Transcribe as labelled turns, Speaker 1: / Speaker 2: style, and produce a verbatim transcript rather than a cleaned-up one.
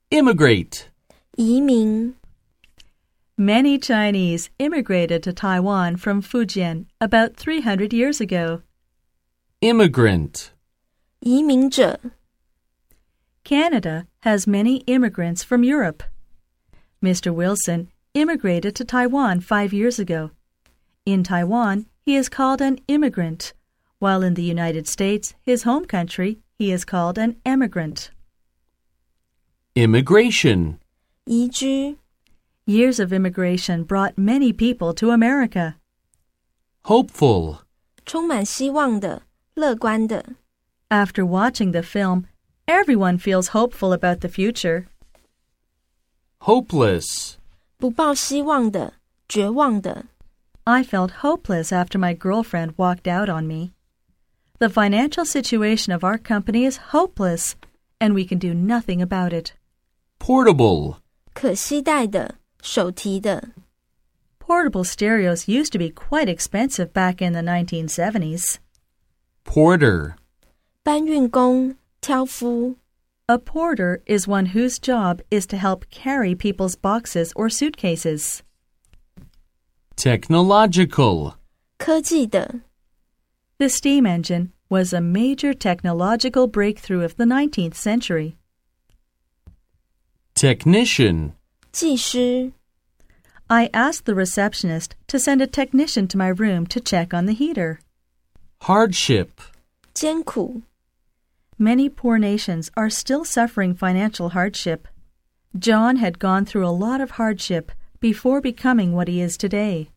Speaker 1: Immigrate.
Speaker 2: 移民
Speaker 3: Many Chinese immigrated to Taiwan from Fujian about three hundred years ago.
Speaker 1: Immigrant.
Speaker 2: 移民者
Speaker 3: Canada has many immigrants from Europe. Mister Wilson immigrated to Taiwan five years ago. In Taiwan, he is called an immigrant, while in the United States, his home country, he is called an emigrant.
Speaker 1: Immigration.
Speaker 2: 移居
Speaker 3: Years of immigration brought many people to America.
Speaker 1: Hopeful.
Speaker 2: 充满希望的乐观的
Speaker 3: After watching the film, everyone feels hopeful about the future.
Speaker 1: Hopeless.
Speaker 2: 不抱希望的绝望的
Speaker 3: I felt hopeless after my girlfriend walked out on me. The financial situation of our company is hopeless, and we can do nothing about it.
Speaker 1: Portable.
Speaker 2: 可携带的手提的
Speaker 3: Portable stereos used to be quite expensive back in the nineteen seventies.
Speaker 1: Porter.
Speaker 2: 搬运工挑夫
Speaker 3: A porter is one whose job is to help carry people's boxes or suitcases.
Speaker 1: Technological.
Speaker 2: 科技的
Speaker 3: The steam engine was a major technological breakthrough of the nineteenth century.
Speaker 1: Technician.
Speaker 2: 技师
Speaker 3: I asked the receptionist to send a technician to my room to check on the heater.
Speaker 1: Hardship.
Speaker 2: 艰苦
Speaker 3: Many poor nations are still suffering financial hardship. John had gone through a lot of hardship before becoming what he is today.